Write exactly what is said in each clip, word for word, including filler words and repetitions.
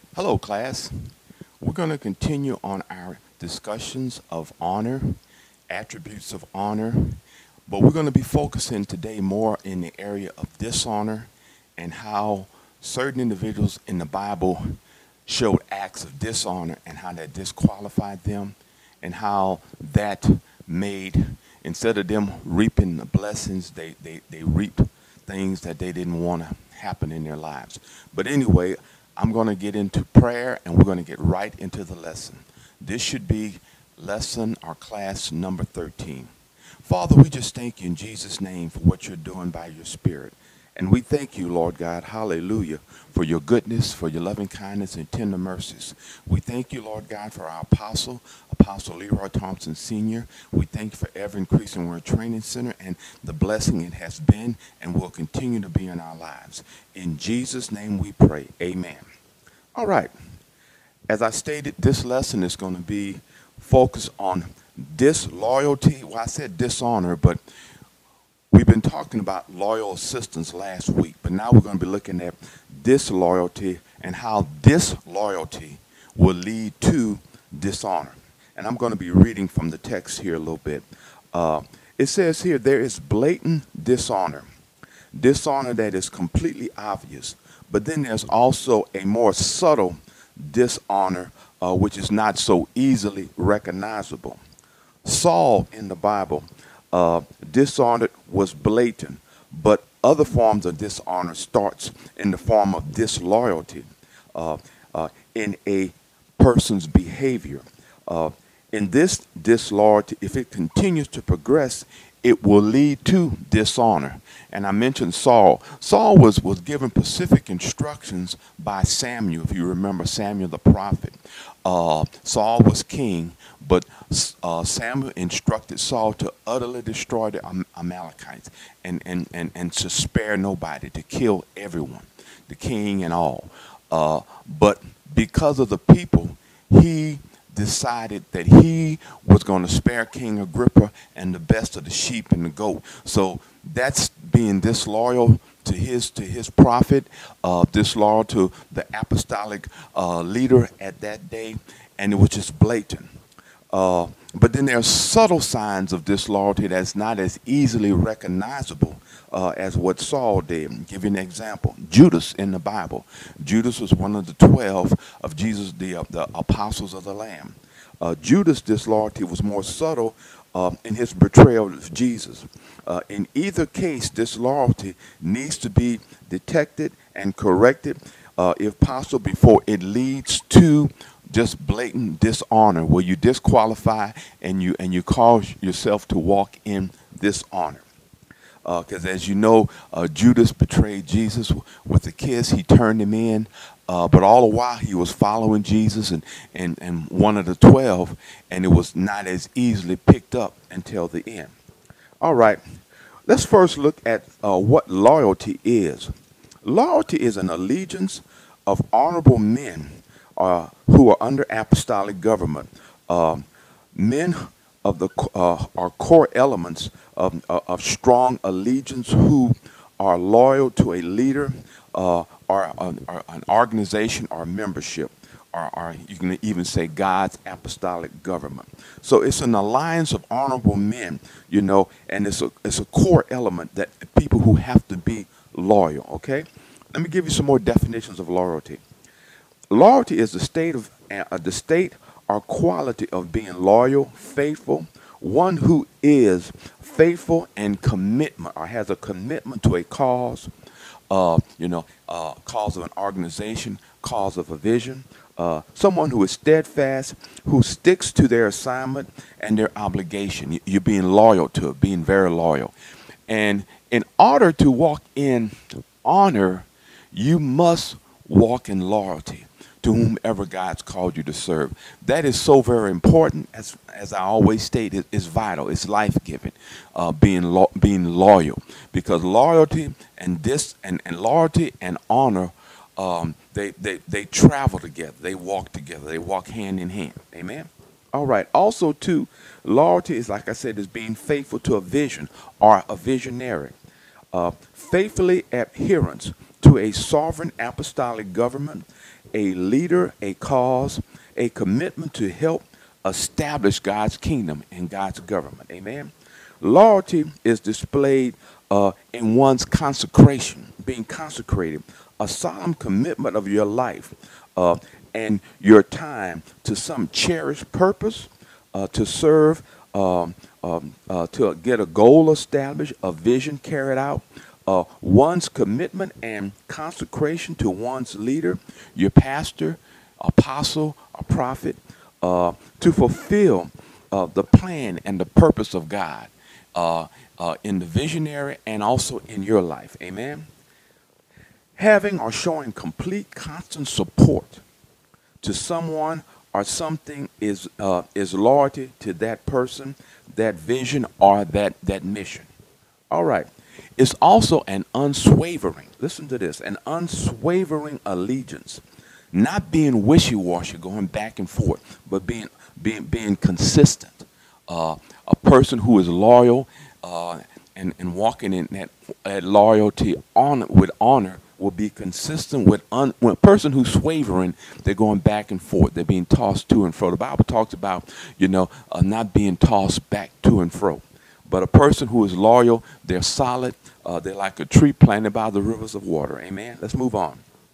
Hello, class. We're going to continue on our discussions of honor, attributes of honor, but we're going to be focusing today more in the area of dishonor and how certain individuals in the Bible showed acts of dishonor and how that disqualified them and how that made, instead of them reaping the blessings, they, they, they reaped things that they didn't want to happen in their lives. But anyway, I'm going to get into prayer and we're going to get right into the lesson. This should be lesson or class number thirteen. Father, we just thank you in Jesus' name for what you're doing by your Spirit. And we thank you, Lord God, hallelujah, for your goodness, for your loving kindness and tender mercies. We thank you, Lord God, for our apostle, Apostle Leroy Thompson Senior We thank you for ever increasing Word Training Center and the blessing it has been and will continue to be in our lives. In Jesus' name we pray. Amen. All right. As I stated, this lesson is going to be focused on disloyalty. Well, I said dishonor, but we've been talking about loyal assistance last week, but now we're going to be looking at disloyalty and how disloyalty will lead to dishonor. And I'm going to be reading from the text here a little bit. Uh, it says here, there is blatant dishonor, dishonor that is completely obvious, but then there's also a more subtle dishonor, uh, which is not so easily recognizable. Saul in the Bible, uh, dishonor was blatant, but other forms of dishonor starts in the form of disloyalty uh, uh, in a person's behavior. Uh, in this disloyalty, if it continues to progress, it will lead to dishonor. And I mentioned Saul. Saul was, was given specific instructions by Samuel, if you remember Samuel the prophet. Uh, Saul was king, but uh, Samuel instructed Saul to utterly destroy the Am- Amalekites and, and, and, and to spare nobody, to kill everyone, the king and all. Uh, but because of the people, he decided that he was going to spare King Agrippa and the best of the sheep and the goat. So that's being disloyal to his to his prophet, uh, disloyal to the apostolic uh, leader at that day, and it was just blatant. Uh, but then there are subtle signs of disloyalty that's not as easily recognizable uh, as what Saul did. I'll give you an example. Judas in the Bible. Judas was one of the twelve of Jesus, the, uh, the apostles of the Lamb. Uh, Judas' disloyalty was more subtle uh, in his betrayal of Jesus. Uh, in either case, disloyalty needs to be detected and corrected, uh, if possible, before it leads to just blatant dishonor, where you disqualify and you and you cause yourself to walk in dishonor. Because uh, as you know, uh, Judas betrayed Jesus w- with a kiss. He turned him in, uh, but all the while he was following Jesus and, and, and one of the twelve, and it was not as easily picked up until the end. All right, let's first look at uh, what loyalty is. Loyalty is an allegiance of honorable men uh, who are under apostolic government. Uh, men of the uh, are core elements of, uh, of strong allegiance who are loyal to a leader uh, or, an, or an organization or membership, or, or you can even say God's apostolic government. So it's an alliance of honorable men, you know, and it's a it's a core element that people who have to be loyal. Okay, let me give you some more definitions of loyalty. Loyalty is the state of uh, the state or quality of being loyal, faithful, one who is faithful and commitment or has a commitment to a cause, uh, you know, uh, cause of an organization, cause of a vision. Uh, someone who is steadfast, who sticks to their assignment and their obligation. You- You're being loyal to it, being very loyal. And in order to walk in honor, you must walk in loyalty to whomever God's called you to serve. That is so very important. As as I always state, it, it's vital. It's life giving. Uh, being lo- being loyal, because loyalty and this and, and loyalty and honor, um, they, they they travel together. They walk together. They walk hand in hand. Amen. All right. Also, too, loyalty is, like I said, is being faithful to a vision or a visionary. Uh, faithfully adherence to a sovereign apostolic government, a leader, a cause, a commitment to help establish God's kingdom and God's government. Amen. Loyalty is displayed uh, in one's consecration, being consecrated, a solemn commitment of your life uh, and your time to some cherished purpose, uh, to serve, um, um, uh, to get a goal established, a vision carried out, uh, one's commitment and consecration to one's leader, your pastor, apostle, a prophet, uh, to fulfill uh, the plan and the purpose of God uh, uh, in the visionary and also in your life. Amen. Having or showing complete, constant support to someone or something is uh, is loyalty to that person, that vision, or that that mission. All right. It's also an unswavering, listen to this, an unswavering allegiance, not being wishy-washy, going back and forth, but being being being consistent. Uh, a person who is loyal uh, and and walking in that, that loyalty on with honor will be consistent with un, when a person who's wavering, they're going back and forth, they're being tossed to and fro. The Bible talks about, you know, uh, not being tossed back to and fro. But a person who is loyal, they're solid, uh, they're like a tree planted by the rivers of water. Amen. Let's move on.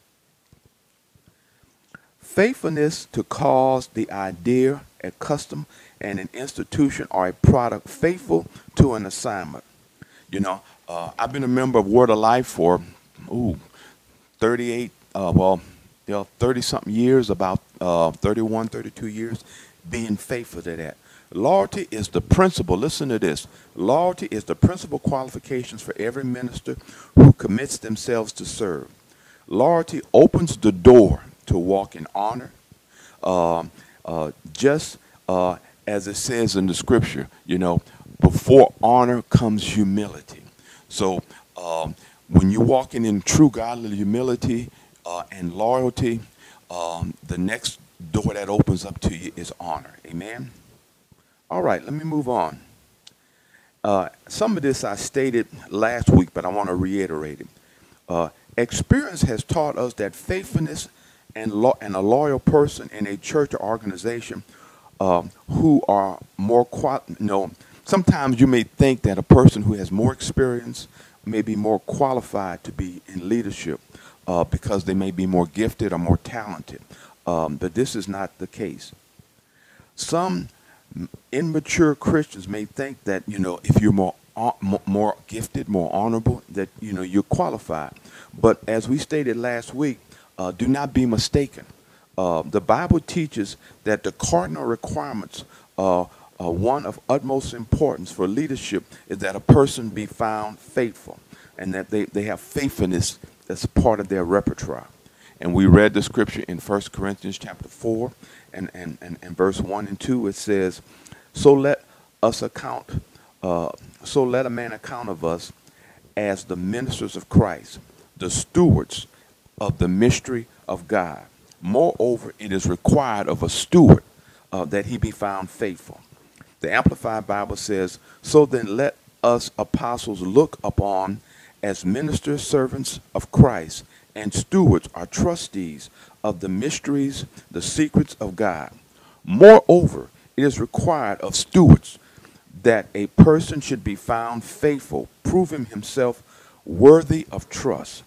Faithfulness to cause, the idea, a custom, and an institution or a product, faithful to an assignment. You know, uh, I've been a member of Word of Life for, ooh, thirty-eight, uh, well, you know, thirty-something years, about uh, thirty-one, thirty-two years, being faithful to that. Loyalty is the principal, listen to this, loyalty is the principal qualifications for every minister who commits themselves to serve. Loyalty opens the door to walk in honor, um, uh, just uh, as it says in the scripture, you know, before honor comes humility. So um, when you're walking in true godly humility uh, and loyalty, um, the next door that opens up to you is honor. Amen. All right, let me move on. Uh, some of this I stated last week, but I want to reiterate it. Uh, experience has taught us that faithfulness and, lo- and a loyal person in a church or organization uh, who are more, qual- you know, sometimes you may think that a person who has more experience may be more qualified to be in leadership uh, because they may be more gifted or more talented. Um, but this is not the case. Some immature Christians may think that, you know, if you're more more gifted, more honorable, that, you know, you're qualified. But as we stated last week, uh, do not be mistaken. Uh, the Bible teaches that the cardinal requirements, uh, uh, one of utmost importance for leadership, is that a person be found faithful and that they, they have faithfulness as part of their repertoire. And we read the scripture in First Corinthians chapter four and, and, and, and verse one and two. It says, so let us account, uh, so let a man account of us as the ministers of Christ, the stewards of the mystery of God. Moreover, it is required of a steward uh, that he be found faithful. The Amplified Bible says, so then let us apostles look upon as ministers, servants of Christ, and stewards are trustees of the mysteries, the secrets of God. Moreover, it is required of stewards that a person should be found faithful, proving himself worthy of trust.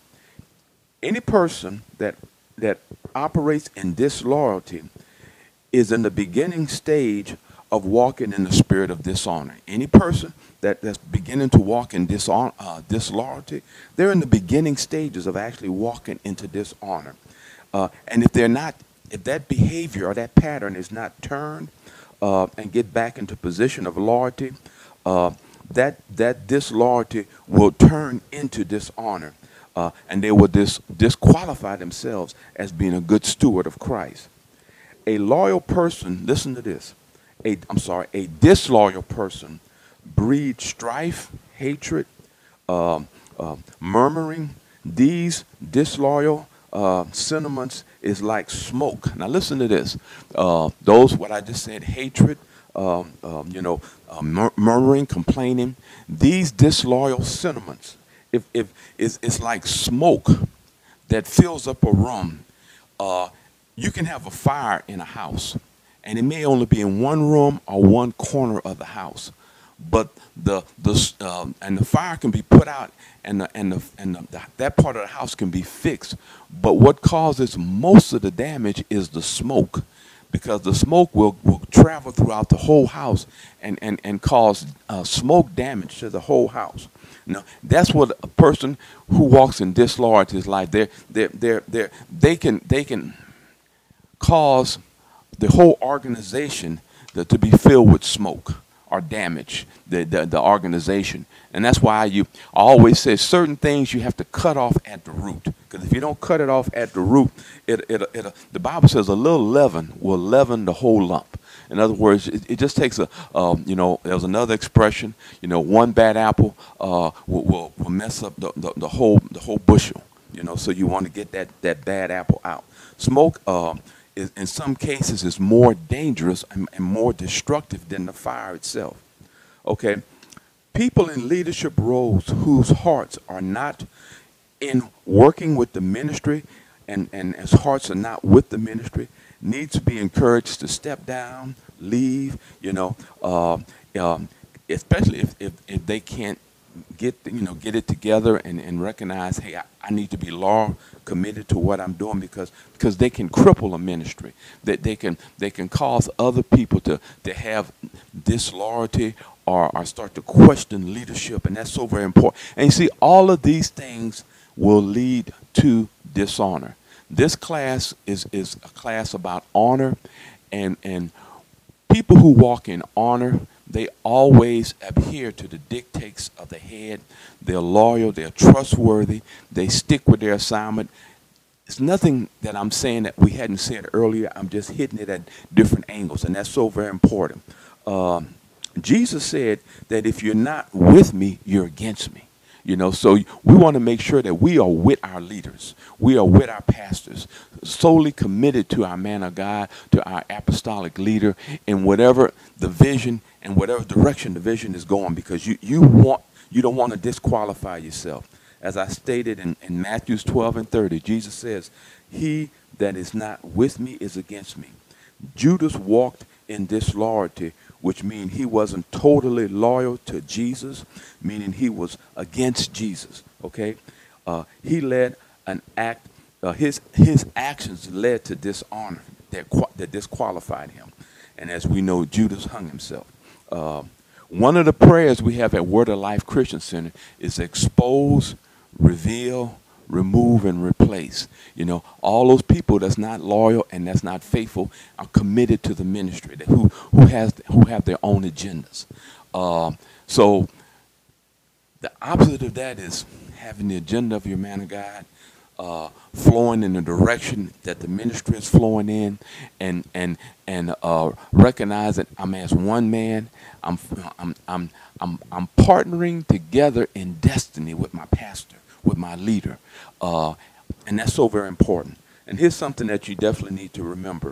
Any person that that operates in disloyalty is in the beginning stage of walking in the spirit of dishonor. Any person that, that's beginning to walk in dishonor, uh, disloyalty, they're in the beginning stages of actually walking into dishonor. Uh, and if they're not, if that behavior or that pattern is not turned uh, and get back into position of loyalty, uh, that that disloyalty will turn into dishonor, uh, and they will dis- disqualify themselves as being a good steward of Christ. A loyal person, listen to this. A, I'm sorry, a disloyal person breeds strife, hatred, uh, uh, murmuring. These disloyal uh, sentiments is like smoke. Now listen to this. Uh, those, what I just said, hatred, um, um, you know, uh, mur- murmuring, complaining. These disloyal sentiments, if if it's, it's like smoke that fills up a room. Uh, You can have a fire in a house, and it may only be in one room or one corner of the house, but the the s- um, and the fire can be put out, and the and the and the, the, that part of the house can be fixed. But what causes most of the damage is the smoke, because the smoke will, will travel throughout the whole house and and and cause uh, smoke damage to the whole house. Now, that's what a person who walks in disloyalty is like. They're, they're, they're, they're, they can they can cause the whole organization to, to be filled with smoke or damage the, the, the organization. And that's why you I always say certain things you have to cut off at the root. Because if you don't cut it off at the root, it, it, it, the Bible says a little leaven will leaven the whole lump. In other words, it, it just takes a, um, you know, there's another expression, you know, one bad apple uh, will, will, will mess up the, the, the whole the whole bushel. You know, so you want to get that, that bad apple out. Smoke, uh, is, in some cases, is more dangerous and, and more destructive than the fire itself. Okay, people in leadership roles whose hearts are not in working with the ministry, and, and as hearts are not with the ministry, need to be encouraged to step down, leave, you know, uh, um, especially if, if, if they can't get, you know, get it together and, and recognize, hey, I, I need to be law committed to what I'm doing, because because they can cripple a ministry. That they can they can cause other people to, to have disloyalty, or, or start to question leadership, and that's so very important. And you see, all of these things will lead to dishonor. This class is, is a class about honor, and, and people who walk in honor, they always adhere to the dictates of the head. They're loyal, they're trustworthy, they stick with their assignment. It's nothing that I'm saying that we hadn't said earlier. I'm just hitting it at different angles, and that's so very important. Um, Jesus said that if you're not with me, you're against me. You know, so we want to make sure that we are with our leaders. We are with our pastors, solely committed to our man of God, to our apostolic leader, in whatever the vision and whatever direction the vision is going, because you, you want you don't want to disqualify yourself. As I stated in, in Matthew twelve and thirty, Jesus says, "He that is not with me is against me." Judas walked in disloyalty, which means he wasn't totally loyal to Jesus, meaning he was against Jesus. Okay, uh, he led an act. Uh, his his actions led to dishonor that qua- that disqualified him, and as we know, Judas hung himself. Uh, one of the prayers we have at Word of Life Christian Center is expose, reveal, remove, and replace. You know, all those people that's not loyal and that's not faithful are committed to the ministry, that who who has who have their own agendas. Um, so the opposite of that is having the agenda of your man of God, uh, flowing in the direction that the ministry is flowing in, and and and uh, recognize that I'm as one man. I'm I'm I'm I'm I'm partnering together in destiny with my pastor, with my leader, uh, and that's so very important. And here's something that you definitely need to remember: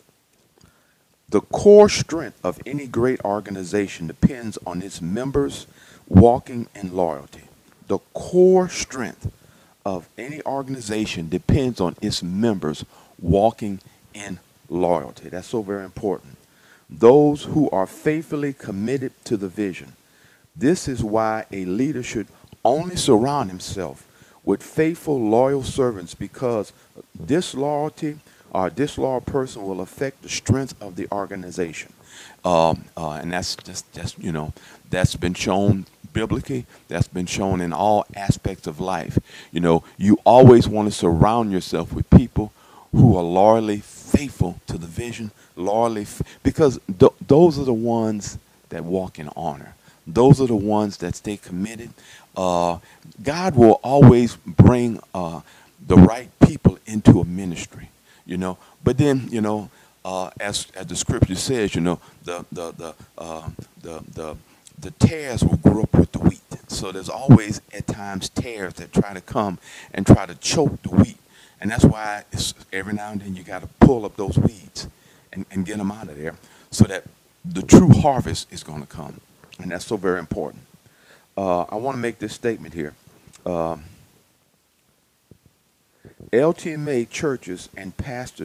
the core strength of any great organization depends on its members walking in loyalty. The core strength of any organization depends on its members walking in loyalty. That's so very important. Those who are faithfully committed to the vision. This is why a leader should only surround himself with faithful, loyal servants, because disloyalty or a disloyal person will affect the strength of the organization. Um, uh, and that's just, just, you know, that's been shown biblically. That's been shown in all aspects of life. You know, you always want to surround yourself with people who are loyally faithful to the vision, loyally, f- because th- those are the ones that walk in honor. Those are the ones that stay committed. Uh, God will always bring uh, the right people into a ministry, you know. But then, you know, uh, as as the scripture says, you know, the the the uh, the the the tares will grow up with the wheat. So there's always at times tares that try to come and try to choke the wheat, and that's why it's, every now and then you got to pull up those weeds and, and get them out of there, so that the true harvest is going to come, and that's so very important. Uh, I want to make this statement here. Um, L T M A churches and pastors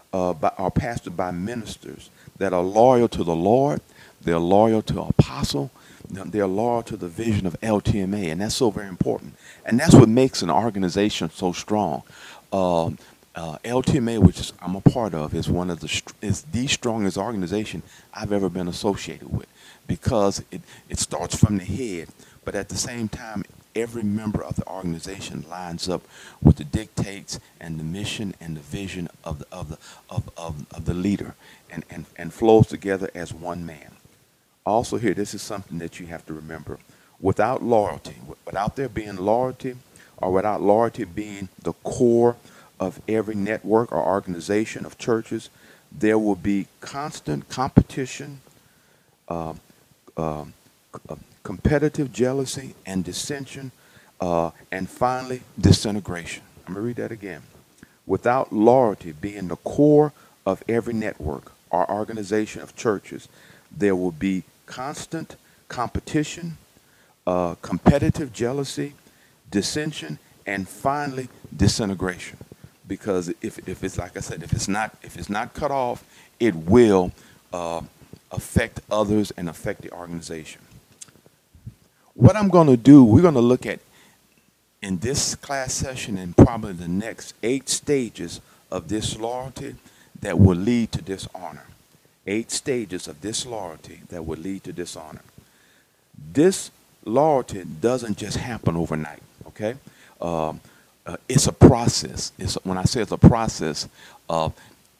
uh, by, are pastored by ministers that are loyal to the Lord, they're loyal to apostle, they're loyal to the vision of L T M A, and that's so very important. And that's what makes an organization so strong. Um, uh, L T M A, which is, I'm a part of, is one of the str- is the strongest organization I've ever been associated with, because it, it starts from the head, but at the same time, every member of the organization lines up with the dictates and the mission and the vision of the of the of, of, of the leader, and, and, and flows together as one man. Also here, this is something that you have to remember. Without loyalty, without there being loyalty, or without loyalty being the core of every network or organization of churches, there will be constant competition, uh, uh, c- uh, competitive jealousy and dissension, uh, and finally, disintegration. I'm going to read that again. Without loyalty being the core of every network or organization of churches, there will be constant competition, uh, competitive jealousy, dissension, and finally disintegration. Because if, if it's like I said, if it's not if it's not cut off, it will uh, affect others and affect the organization. What I'm going to do, we're going to look at in this class session and probably the next eight stages of disloyalty that will lead to dishonor. Eight stages of disloyalty that will lead to dishonor. Disloyalty doesn't just happen overnight, okay? Um, uh, it's a process. It's, when I say it's a process, uh,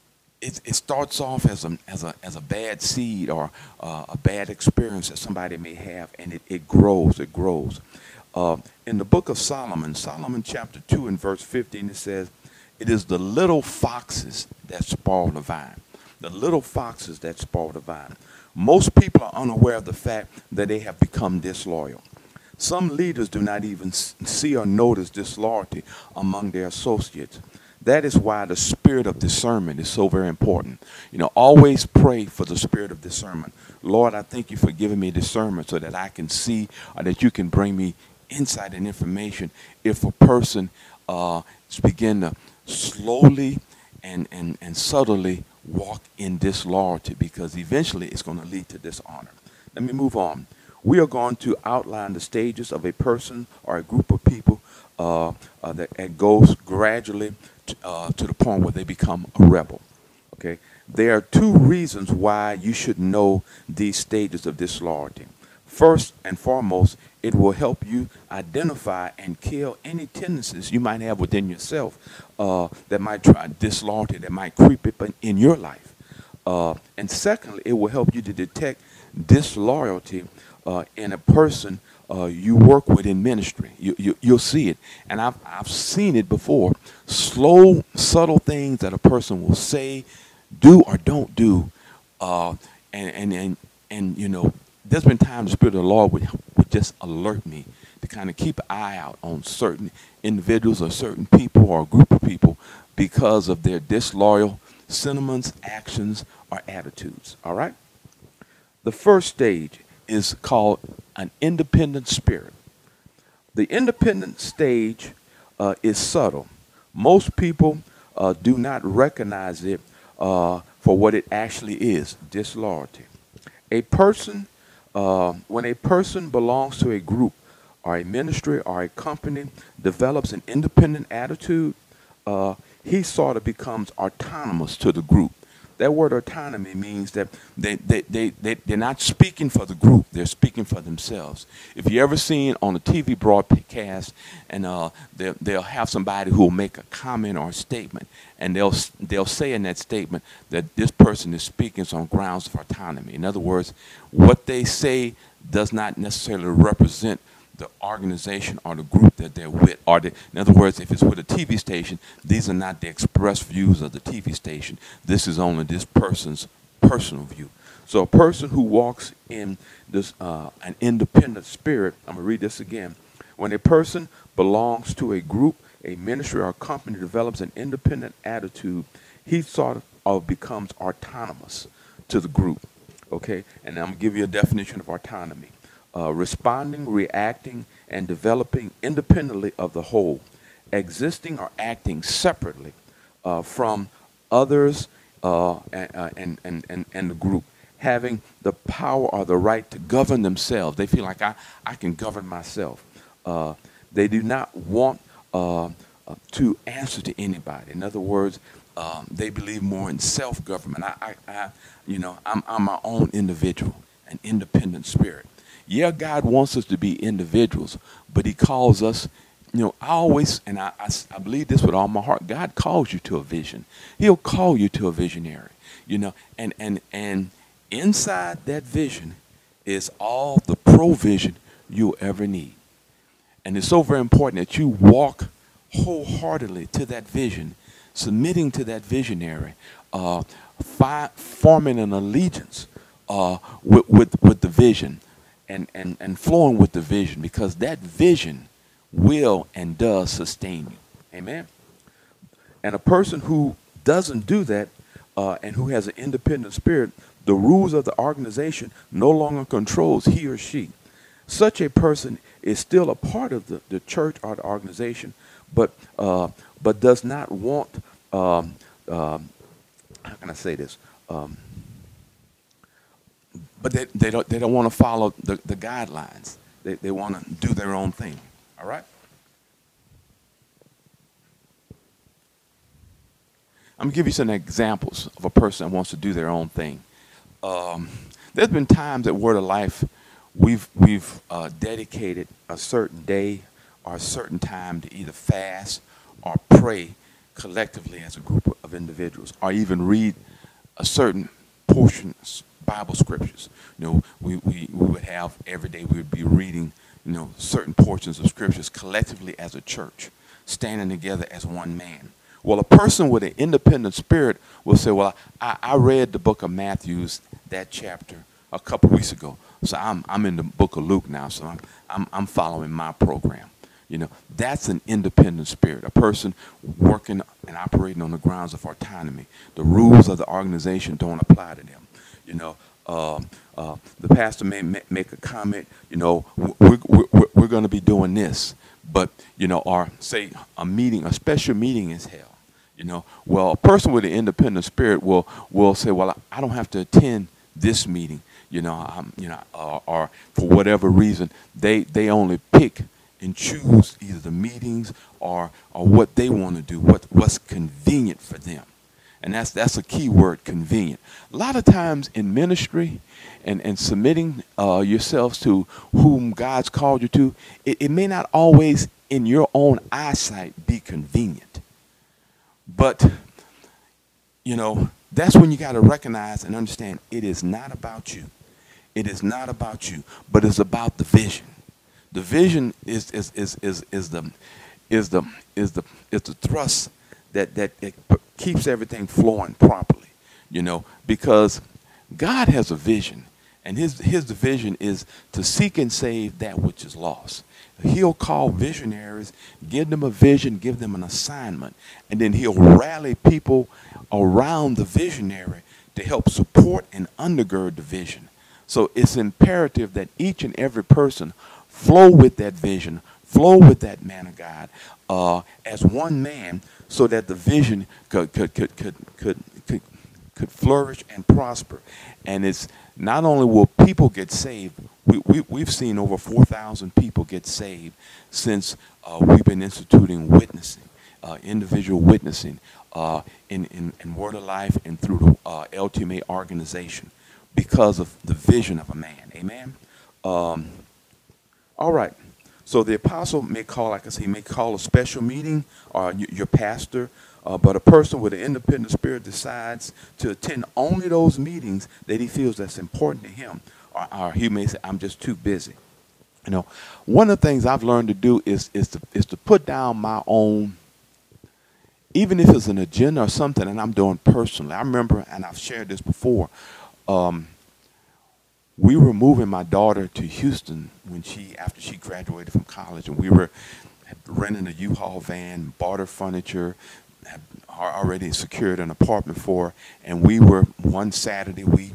it, it starts off as a, as a, as a bad seed or uh, a bad experience that somebody may have, and it, it grows, it grows. Uh, in the book of Solomon, Solomon chapter two and verse fifteen, it says, "It is the little foxes that spoil the vine." The little foxes that spoil the vine. Most people are unaware of the fact that they have become disloyal. Some leaders do not even see or notice disloyalty among their associates. That is why the spirit of discernment is so very important. You know, always pray for the spirit of discernment. Lord, I thank you for giving me discernment so that I can see, or that you can bring me insight and information if a person uh, begin to slowly and, and, and subtly walk in disloyalty, because eventually it's going to lead to dishonor. Let me move on. We are going to outline the stages of a person or a group of people uh, uh, that, that goes gradually to, uh, to the point where they become a rebel. Okay, there are two reasons why you should know these stages of disloyalty. First and foremost, it will help you identify and kill any tendencies you might have within yourself uh, that might try disloyalty, that might creep up in, in your life. Uh, and secondly, it will help you to detect disloyalty uh, in a person uh, you work with in ministry. You, you, you'll see it. And I've, I've seen it before. Slow, subtle things that a person will say, do, or don't do. Uh, and, and, and, and, you know, there's been times the Spirit of the Lord would, would just alert me to kind of keep an eye out on certain individuals or certain people or a group of people because of their disloyal sentiments, actions, or attitudes. All right? The first stage is called an independent spirit. The independent stage uh, is subtle. Most people uh, do not recognize it uh, for what it actually is, disloyalty. A person, uh, when a person belongs to a group or a ministry or a company, develops an independent attitude, uh, he sort of becomes autonomous to the group. That word autonomy means that they, they, they, they, they're not speaking for the group, they're speaking for themselves. If you ever seen on a T V broadcast and uh, they'll, they'll have somebody who will make a comment or a statement, and they'll, they'll say in that statement that this person is speaking on grounds of autonomy. In other words, what they say does not necessarily represent the organization or the group that they're with. Or the, in other words, if it's with a T V station, these are not the express views of the T V station. This is only this person's personal view. So a person who walks in this uh, an independent spirit, I'm going to read this again. When a person belongs to a group, a ministry, or a company, develops an independent attitude, he sort of becomes autonomous to the group. Okay? And I'm going to give you a definition of autonomy. Uh, responding, reacting, and developing independently of the whole, existing or acting separately uh, from others uh, and, uh, and, and, and, and the group having the power or the right to govern themselves. They feel like I, I can govern myself. Uh, they do not want uh, uh, to answer to anybody. In other words, um, they believe more in self-government. I, I, I you know, I'm, I'm my own individual, an independent spirit. Yeah, God wants us to be individuals, but he calls us, you know, I always, and I, I, I believe this with all my heart, God calls you to a vision. He'll call you to a visionary, you know, and, and, and inside that vision is all the provision you'll ever need. And it's so very important that you walk wholeheartedly to that vision, submitting to that visionary, uh, fi- forming an allegiance uh, with, with, with the vision and, and, and flowing with the vision, because that vision will and does sustain you. Amen? And a person who doesn't do that uh, and who has an independent spirit, the rules of the organization no longer controls he or she. Such a person is still a part of the, the church or the organization, but uh, but does not want, um, um, how can I say this? Um, but they, they don't they don't want to follow the, the guidelines. They, they want to do their own thing. All right? I'm going to give you some examples of a person that wants to do their own thing. Um, there's been times at Word of Life we've we've uh, dedicated a certain day or a certain time to either fast or pray collectively as a group of individuals, or even read a certain portion of Bible scriptures. You know, we, we, we would have every day we would be reading, you know, certain portions of scriptures collectively as a church, standing together as one man. Well, a person with an independent spirit will say, well, I, I read the book of Matthew, that chapter, a couple weeks ago. So I'm, I'm in the book of Luke now, so I'm, I'm, I'm following my program. You know, that's an independent spirit, a person working and operating on the grounds of autonomy. The rules of the organization don't apply to them. You know, uh, uh, the pastor may ma- make a comment, you know, we're, we're, we're going to be doing this. But, you know, or say a meeting, a special meeting is held. You know, well, a person with an independent spirit will will say, well, I, I don't have to attend this meeting. You know, I'm, you know, uh, or for whatever reason, they they only pick and choose either the meetings or or what they want to do, what what's convenient for them. And that's that's a key word, convenient. A lot of times in ministry and, and submitting uh, yourselves to whom God's called you to, it, it may not always in your own eyesight be convenient. But, you know, that's when you got to recognize and understand it is not about you. It is not about you, but it's about the vision. The vision is is is is, is the is the is the is the thrust that that it keeps everything flowing properly, you know, because God has a vision, and his his vision is to seek and save that which is lost. He'll call visionaries, give them a vision, give them an assignment, and then he'll rally people around the visionary to help support and undergird the vision. So it's imperative that each and every person flow with that vision, flow with that man of God uh, as one man, so that the vision could could could could could could, could flourish and prosper. And it's not only will people get saved, we, we, we've seen over four thousand people get saved since uh, we've been instituting witnessing, uh, individual witnessing uh, in, in, in Word of Life and through the uh, L T M A organization because of the vision of a man. Amen? Um, all right. So the apostle may call, like I say, he may call a special meeting, or your pastor, uh, but a person with an independent spirit decides to attend only those meetings that he feels that's important to him, or, or he may say, I'm just too busy. You know, one of the things I've learned to do is is to is to put down my own, even if it's an agenda or something that I'm doing personally. I remember, and I've shared this before. Um, We were moving my daughter to Houston when she, after she graduated from college, and we were renting a U-Haul van, bought her furniture, had already secured an apartment for her, and we were, one Saturday, we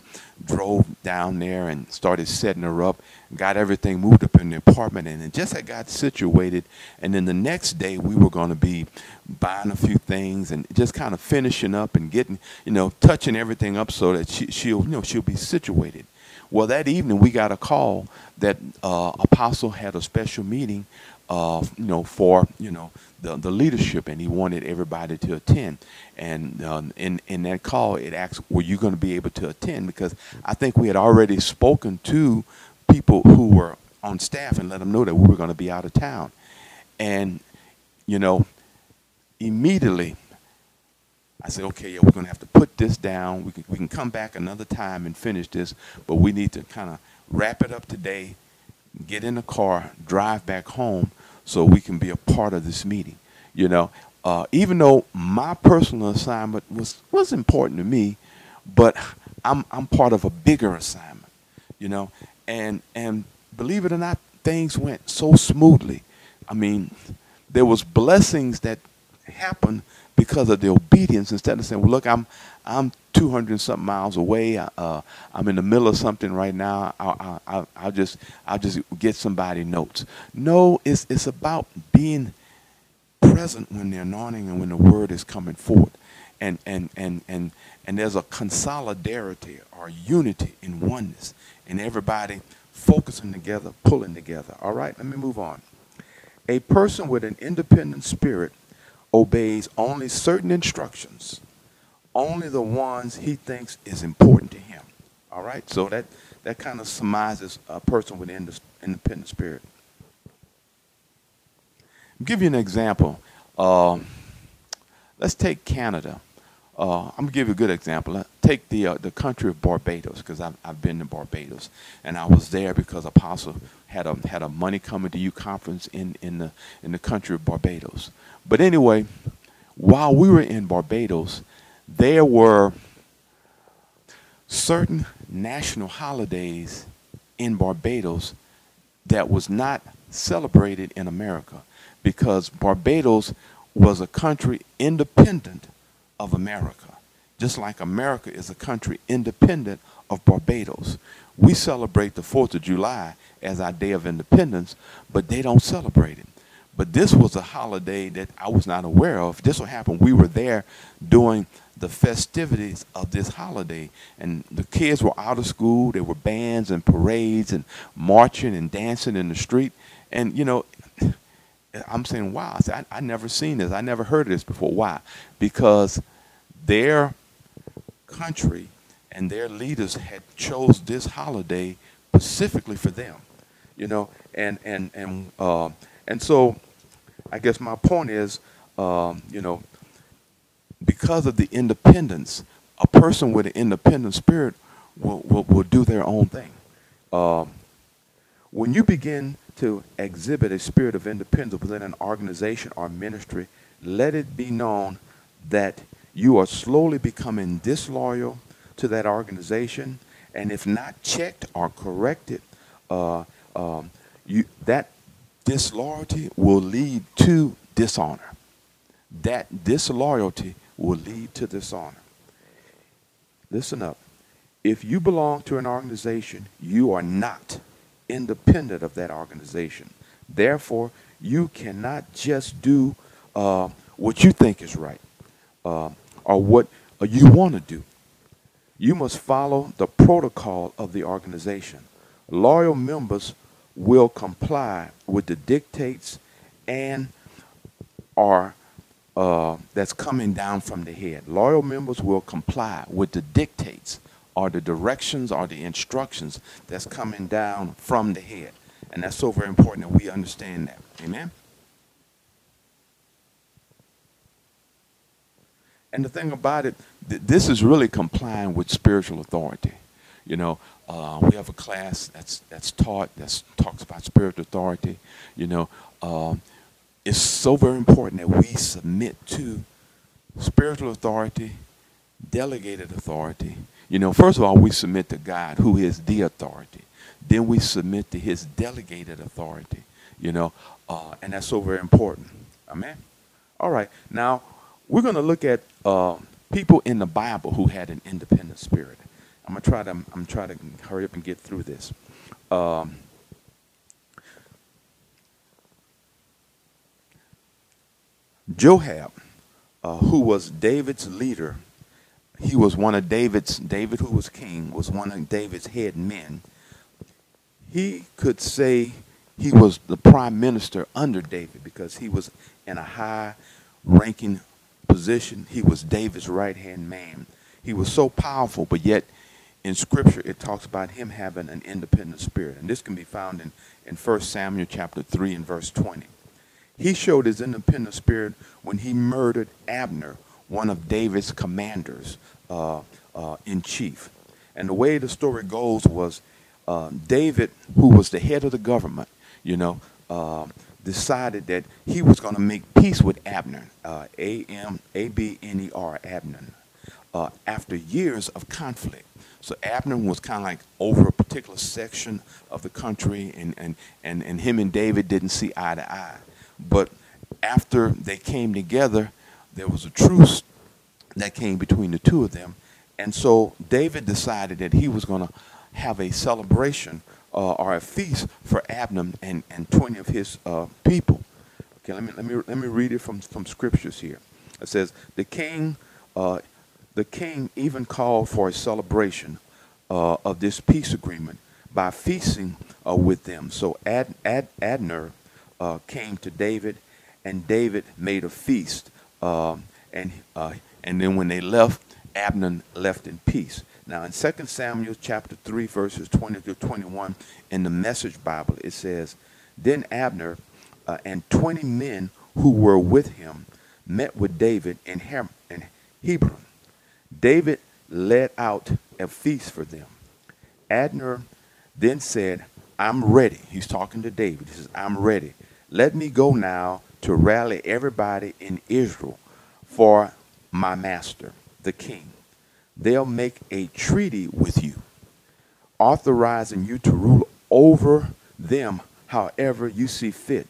drove down there and started setting her up, got everything moved up in the apartment, and it just had got situated. And then the next day, we were going to be buying a few things and just kind of finishing up and getting, you know, touching everything up so that she, she'll, you know, she'll be situated. Well, that evening we got a call that uh, Apostle had a special meeting, uh, you know, for you know the the leadership, and he wanted everybody to attend. And uh, in in that call, it asked, "Were you going to be able to attend?" Because I think we had already spoken to people who were on staff and let them know that we were going to be out of town. And you know, immediately I said, okay, yeah, we're going to have to put this down. We can, we can come back another time and finish this, but we need to kind of wrap it up today, get in the car, drive back home so we can be a part of this meeting. You know, uh, even though my personal assignment was, was important to me, but I'm, I'm part of a bigger assignment, you know, and, and believe it or not, things went so smoothly. I mean, there was blessings that happened because of the obedience. Instead of saying, well, look, I'm I'm two hundred and something miles away. Uh, I'm in the middle of something right now. I'll, I'll, I'll just I'll just get somebody notes. No, it's it's about being present when the anointing and when the word is coming forth, and and and and and there's a consolidarity or unity in oneness, and everybody focusing together, pulling together. All right, let me move on. A person with an independent spirit obeys only certain instructions, only the ones he thinks is important to him. All right, so that, that kind of surmises a person with an independent spirit. I'll give you an example. Uh, let's take Canada. Uh, I'm going to give you a good example. Take the uh, the country of Barbados, because I've, I've been to Barbados, and I was there because Apostle had a had a Money Coming to You conference in, in the in the country of Barbados. But anyway, while we were in Barbados, there were certain national holidays in Barbados that was not celebrated in America, because Barbados was a country independent of America, just like America is a country independent of Barbados. We celebrate the fourth of July as our day of independence, but they don't celebrate it. But this was a holiday that I was not aware of. This will happen. We were there doing the festivities of this holiday, and the kids were out of school. There were bands and parades and marching and dancing in the street. And, you know, I'm saying, wow, I, said, I, I never seen this. I never heard of this before. Why? Because their country and their leaders had chose this holiday specifically for them, you know, and and and uh, and so I guess my point is, um, you know, because of the independence, a person with an independent spirit will will, will do their own thing. Um, when you begin to exhibit a spirit of independence within an organization or ministry, let it be known that you are slowly becoming disloyal to that organization, and if not checked or corrected, uh, um, you, that disloyalty will lead to dishonor. That disloyalty will lead to dishonor. Listen up. If you belong to an organization, you are not independent of that organization. Therefore, you cannot just do uh, what you think is right uh, or what uh, you want to do. You must follow the protocol of the organization. Loyal members will comply with the dictates and are uh, that's coming down from the head. Loyal members will comply with the dictates or the directions or the instructions that's coming down from the head. And that's so very important that we understand that. Amen? And the thing about it, th- this is really complying with spiritual authority. You know, uh, we have a class that's that's taught, that talks about spiritual authority. You know, um, it's so very important that we submit to spiritual authority, delegated authority. You know, first of all, we submit to God, who is the authority. Then we submit to his delegated authority, you know, uh, and that's so very important. Amen? All right. Now, we're going to look at uh, people in the Bible who had an independent spirit. I'm gonna try to I'm, I'm trying to hurry up and get through this. Um, Joab, uh, who was David's leader, he was one of David's. David, who was king, was one of David's head men. He could say he was the prime minister under David because he was in a high ranking position. He was David's right hand man. He was so powerful, but yet in scripture it talks about him having an independent spirit. And this can be found in, in First Samuel chapter three and verse twenty. He showed his independent spirit when he murdered Abner, one of David's commanders uh, uh, in chief. And the way the story goes was uh, David, who was the head of the government, you know, uh, decided that he was going to make peace with Abner, uh, A M A B N E R, Abner, uh, after years of conflict. So Abner was kind of like over a particular section of the country, and, and, and, and him and David didn't see eye to eye. But after they came together, there was a truce that came between the two of them. And so David decided that he was going to have a celebration uh, or a feast for Abner and, and twenty of his uh, people. Okay, let me, let me, let me read it from, from scriptures here. It says, the king, uh, the king even called for a celebration uh, of this peace agreement by feasting uh, with them. So Ad, Ad, Adner uh, came to David, and David made a feast. Uh, and uh, and then when they left, Abner left in peace. Now in Second Samuel chapter three, verses twenty through twenty-one, in the Message Bible, it says, then Abner uh, and twenty men who were with him met with David in, Her- in Hebron. David led out a feast for them. Abner then said, I'm ready. He's talking to David. He says, I'm ready. Let me go now to rally everybody in Israel for my master, the king. They'll make a treaty with you, authorizing you to rule over them however you see fit.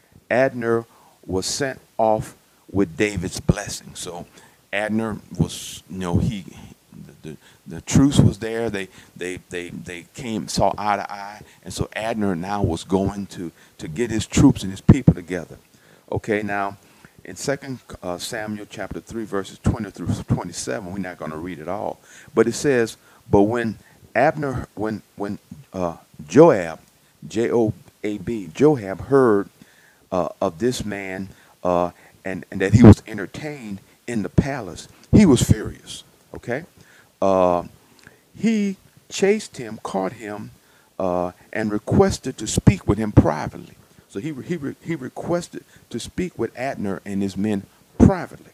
Abner was sent off with David's blessing. So Abner was, you know, he, the, the, the truce was there. They, they, they, they came, saw eye to eye. And so Abner now was going to, to get his troops and his people together. Okay, now in Second uh, Samuel chapter three, verses twenty through twenty-seven, we're not going to read it all. But it says, but when Abner, when, when uh, Joab, J O A B, Joab heard uh, of this man uh, and, and that he was entertained in the palace, he was furious, okay? Uh, he chased him, caught him, uh, and requested to speak with him privately. So he, he, he requested to speak with Abner and his men privately.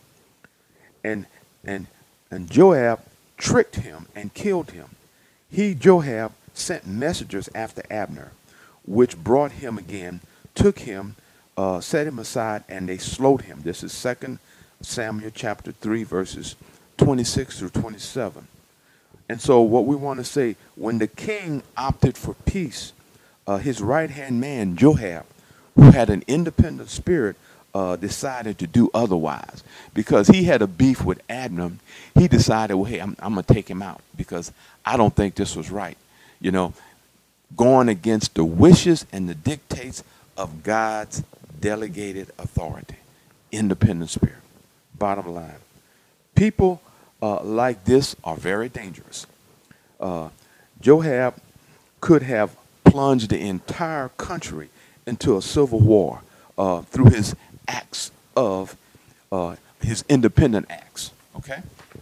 And, and, and Joab tricked him and killed him. He, Joab, sent messengers after Abner, which brought him again, took him, uh, set him aside, and they smote him. This is Second Samuel chapter three, verses twenty-six through twenty-seven. And so what we want to say, when the king opted for peace, uh, his right-hand man, Joab, who had an independent spirit, uh, decided to do otherwise. Because he had a beef with Abner, he decided, well, hey, I'm, I'm going to take him out because I don't think this was right. You know, going against the wishes and the dictates of God's delegated authority. Independent spirit. Bottom line. People uh, like this are very dangerous. Uh, Joab could have plunged the entire country into a civil war uh, through his acts of uh, his independent acts. Okay?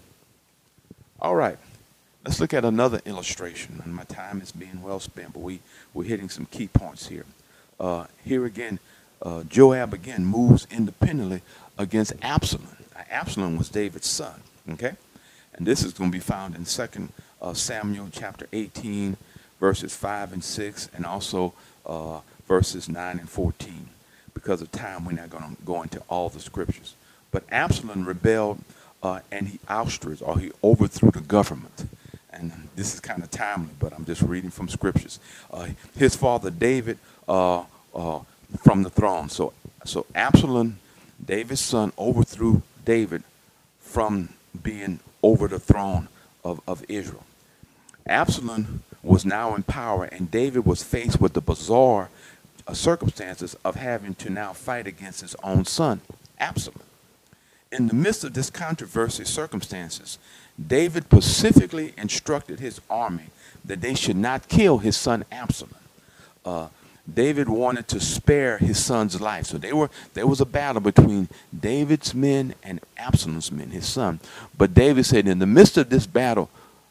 All right. Let's look at another illustration. And my time is being well spent, but we, we're hitting some key points here. Uh, here again, uh, Joab again moves independently against Absalom. Now, Absalom was David's son. Okay? And this is going to be found in Second uh, Samuel chapter eighteen, verses five and six, and also uh, verses nine and fourteen. Because of time, we're not going to go into all the scriptures. But Absalom rebelled uh, and he ousted, or he overthrew the government. And this is kind of timely, but I'm just reading from scriptures. Uh, his father David uh, uh, from the throne. So, so Absalom, David's son, overthrew David from being over the throne of, of Israel. Absalom was now in power, and David was faced with the bizarre uh, circumstances of having to now fight against his own son, Absalom. In the midst of this controversy circumstances, David specifically instructed his army that they should not kill his son Absalom. Uh, David wanted to spare his son's life. So they were, there was a battle between David's men and Absalom's men, his son. But David said, in the midst of this battle,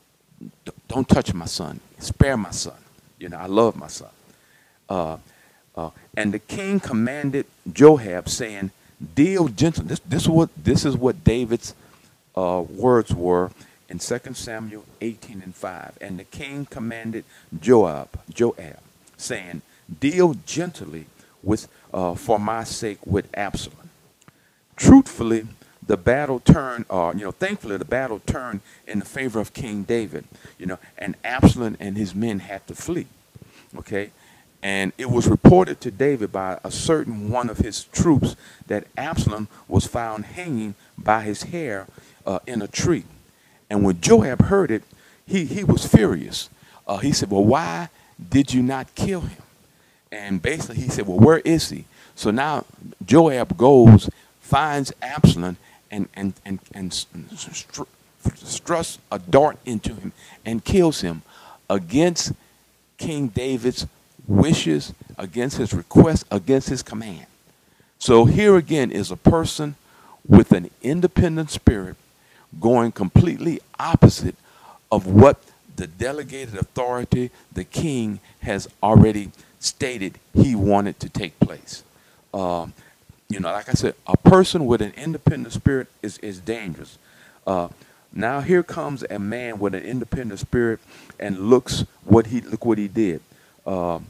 don't touch my son. Spare my son. You know, I love my son. Uh, uh, and the king commanded Joab, saying, deal gently. This, this, is, what, this is what David's uh, words were in Second Samuel eighteen and five. And the king commanded Joab, Joab, saying, deal gently with, uh, for my sake with Absalom. Truthfully, the battle turned, uh, you know, thankfully the battle turned in the favor of King David, you know, and Absalom and his men had to flee, okay? And it was reported to David by a certain one of his troops that Absalom was found hanging by his hair uh, in a tree. And when Joab heard it, he, he was furious. Uh, he said, well, why did you not kill him? And basically he said, well, where is he? So now Joab goes, finds Absalom, and, and, and, and str- struts a dart into him and kills him against King David's wishes, against his request, against his command. So here again is a person with an independent spirit going completely opposite of what the delegated authority, the king, has already stated he wanted to take place. Um, you know, like I said, a person with an independent spirit is, is dangerous. Uh, now here comes a man with an independent spirit, and looks what he look what he did. Um,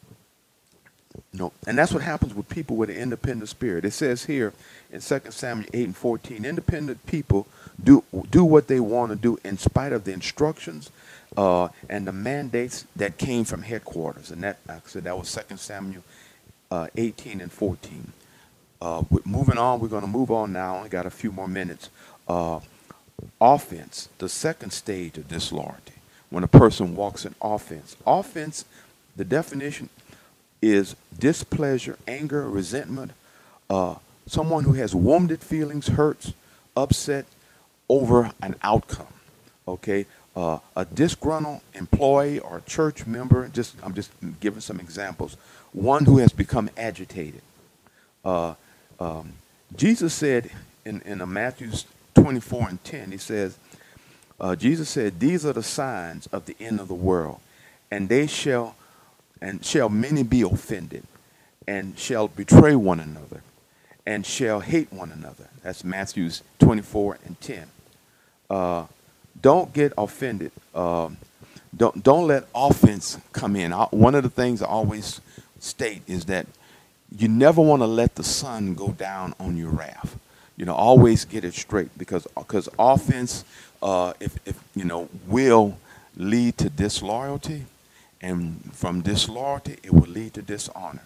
No, and that's what happens with people with an independent spirit. It says here in Second Samuel eight and fourteen, independent people do do what they want to do in spite of the instructions uh, and the mandates that came from headquarters. And that, like I said, that was Second Samuel uh, eighteen and fourteen. Uh, moving on, we're going to move on now. I only got a few more minutes. Uh, offense, the second stage of disloyalty. When a person walks in offense. Offense, the definition is displeasure, anger, resentment, uh, someone who has wounded feelings, hurts, upset over an outcome, okay? Uh, a disgruntled employee or church member, just I'm just giving some examples, one who has become agitated. Uh, um, Jesus said in, in uh, Matthew twenty-four and ten, he says, uh, Jesus said, these are the signs of the end of the world, and they shall And shall many be offended, and shall betray one another, and shall hate one another. That's Matthew twenty-four and ten. Uh, don't get offended. Um, don't don't let offense come in. I, one of the things I always state is that you never want to let the sun go down on your wrath. You know, always get it straight, because because offense, uh, if if you know, will lead to disloyalty. And from disloyalty, it will lead to dishonor.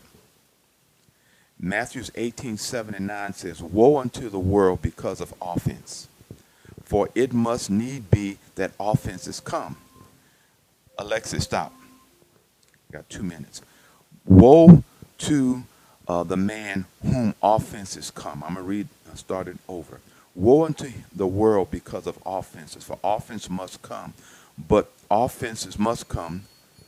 Matthew eighteen, seven and nine says, woe unto the world because of offense, for it must need be that offenses come. Alexis, stop. Got two minutes. Woe to uh, the man whom offenses come. I'm going to read, I started over. Woe unto the world because of offenses, for offense must come, but offenses must come.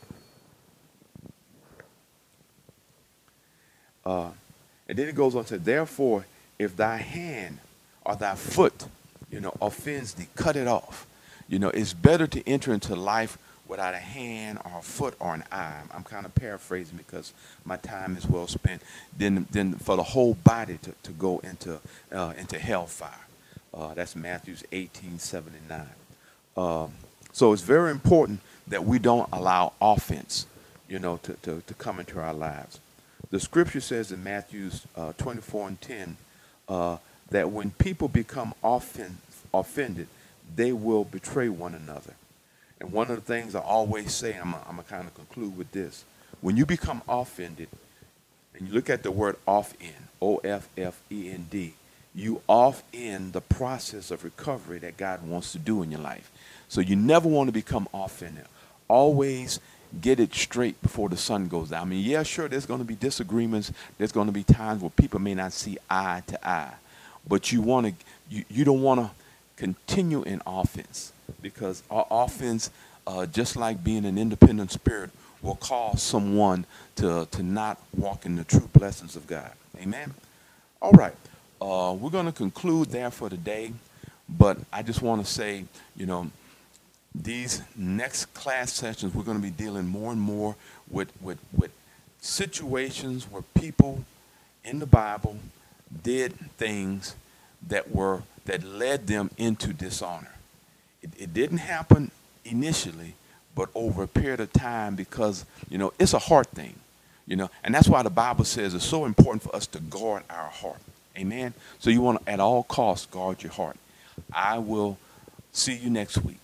Uh, and then it goes on to, therefore, if thy hand or thy foot, you know, offends thee, cut it off. You know, it's better to enter into life without a hand or a foot or an eye. I'm kind of paraphrasing because my time is well spent. Than, than for the whole body to, to go into uh, into hellfire. Uh, that's Matthew eighteen, seven and nine. Uh, so it's very important that we don't allow offense, you know, to, to, to come into our lives. The scripture says in Matthew uh, twenty-four and ten uh, that when people become offend, offended, they will betray one another. And one of the things I always say, I'm going to kind of conclude with this. When you become offended, and you look at the word off-end, O F F E N D, you off-end the process of recovery that God wants to do in your life. So you never want to become offended. always get it straight before the sun goes down. I mean, yeah, sure, there's going to be disagreements. There's going to be times where people may not see eye to eye, but you want to, you, you don't want to continue in offense, because our offense, uh, just like being an independent spirit, will cause someone to, to not walk in the true blessings of God. Amen. All right. Uh, we're going to conclude there for today, but I just want to say, you know, these next class sessions, we're going to be dealing more and more with, with, with situations where people in the Bible did things that were that led them into dishonor. It, it didn't happen initially, but over a period of time, because, you know, it's a heart thing, you know, and that's why the Bible says it's so important for us to guard our heart. Amen. So you want to, at all costs, guard your heart. I will see you next week.